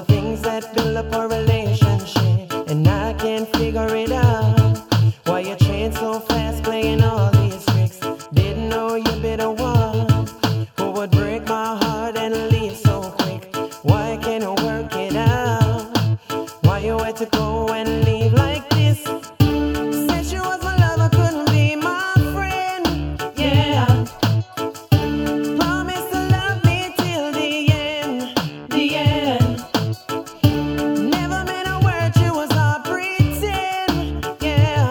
the things that build up a relationship, and I can't figure it out. Why you change so fast, playing all these tricks? Didn't know you'd be the one who would break my heart and leave so quick. Why can't I work it out? Why you had to go and leave like this? Said she was my lover, couldn't be my friend. Yeah. Promise to love me till the end. The end. Never meant a word, you was all pretend. Yeah.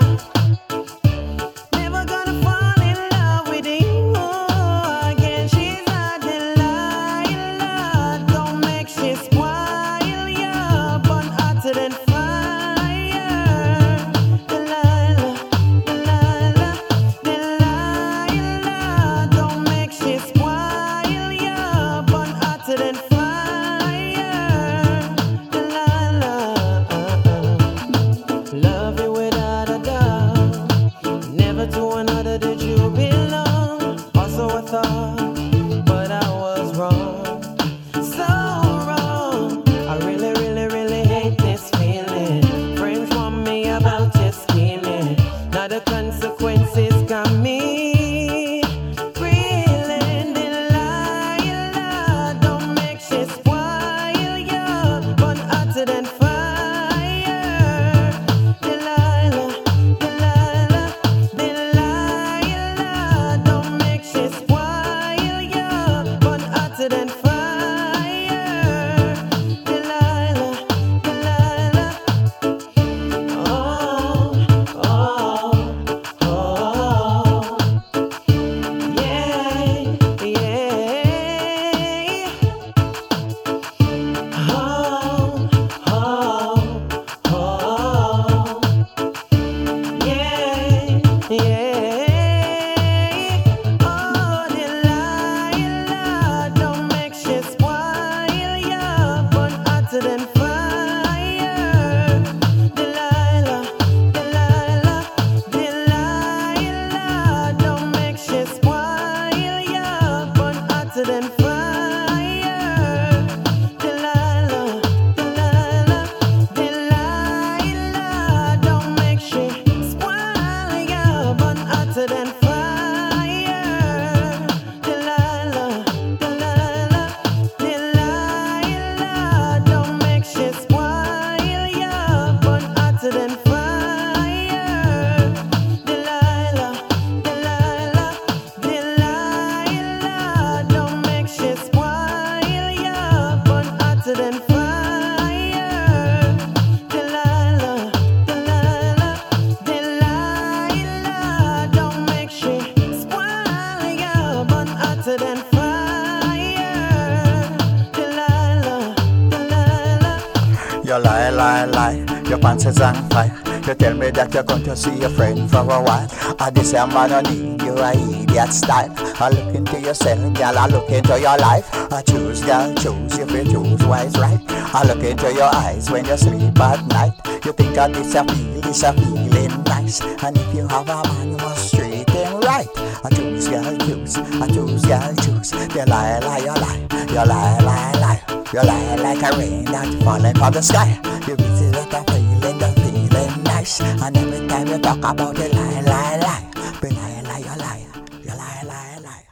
Never gonna fall in love with you again. She's a Delilah. Don't make she spoil ya, but hotter than fire. Delilah, Delilah, Delilah. Don't make she spoil ya, but hotter than fire. Delilah, love you without a doubt. Never to another did you belong. Also I thought, but I was wrong. So wrong. I really, really, really hate this feeling. Friends want me about just scheming. Now the consequences got me reeling. Delilah, don't make she spoil ya, but hotter than fire. Delilah, Delilah, Delilah, don't make she spoil ya, but hotter than fire. Delilah, Delilah, oh, oh, oh, yeah, yeah, oh, oh, oh, yeah, yeah, oh, Delilah, don't make she spoil ya, but hotter than fire. Delilah, Delilah, Delilah, don't make she spoil ya, but hotter than fire. Delilah, Delilah, Delilah, don't make she spoil ya, but hotter than fire. Delilah, Delilah, Delilah, don't make she spoil ya, but hotter than fire. Delilah, Delilah, Delilah, don't make she spoil ya, but hotter than fire. Delilah, Delilah, Delilah, don't make she spoil ya, but hotter than fire. Delilah, Delilah. You lie, lie, lie, your pants is on fire. You tell me that you're going to see your friend for a while. I this a man on need you a idiot style. I look into yourself, girl, I look into your life. I choose, girl, choose, if you choose wise right. I look into your eyes when you sleep at night. You think that this a feeling nice. And if you have a man, you must treat him right. I choose, girl, choose, I choose, girl, choose. You lie, lie, you lie, you lie, lie, lie. You lie like a rain that's falling from the sky. You visit that feeling nice. And every time you talk about it, lie, lie, lie. But lie, lie, you lie, you lie, lie, lie.